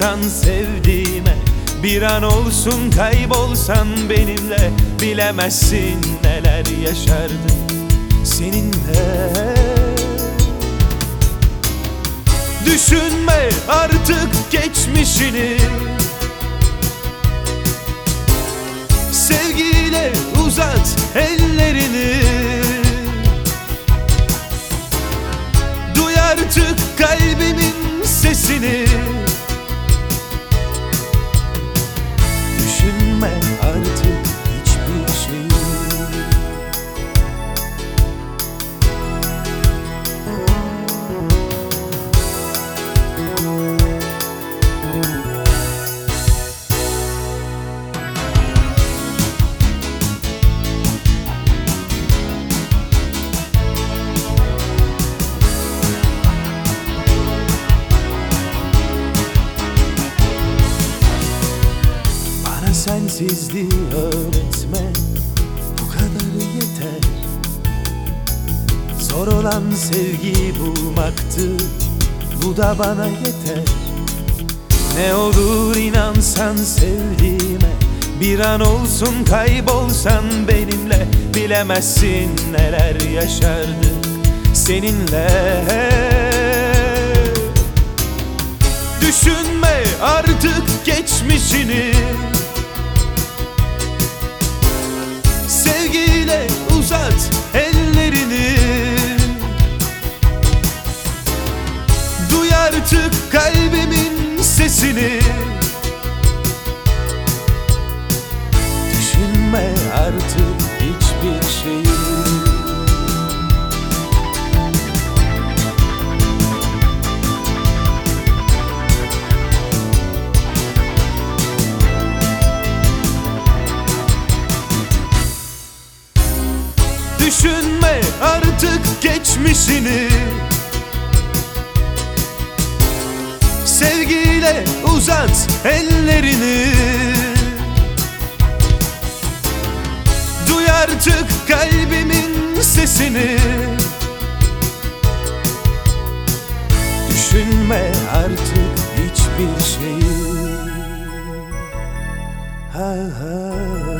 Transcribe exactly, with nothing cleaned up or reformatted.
olsan sevdiğime, bir an olsun kaybolsan benimle, bilemezsin neler yaşardım seninle. Düşünme artık geçmişini, sevgiyle uzat ellerini. Duy artık kalbimin sesini. Düşünme artık hiçbir şeyi. Sensizliği öğretme, bu kadar yeter. Zor olan sevgiyi bulmaktı, bu da bana yeter. Ne olur inansan sevdiğime, bir an olsun kaybolsan benimle, bilemezsin neler yaşardık seninle. Düşünme artık geçmişini, sevgiyle uzat ellerini. Duy artık kalbimin sesini. Düşünme artık hiçbir şeyi. Düşünme artık geçmişini, sevgiyle uzat ellerini. Duy artık kalbimin sesini. Düşünme artık hiçbir şeyi. Ha ha.